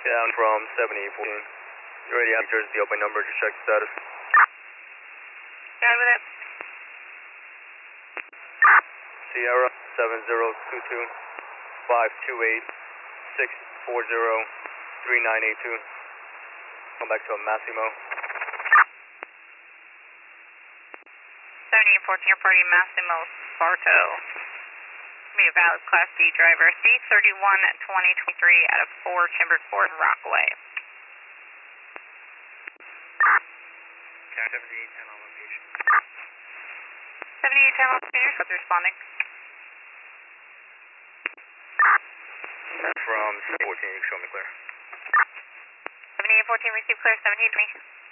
Down from 7814. You already have Jersey open number to check status. Got with it. Sierra 7022 528 640 3982. Come back to a Massimo. 7814, reporting Massimo Sparto. Be a valid Class D driver. C31-2023 out of 4 Timbered Court in Rockaway. Cat 7810 on location. 7810 on location, what's responding? From 14, you can show me clear. 7814, receive clear, 7820.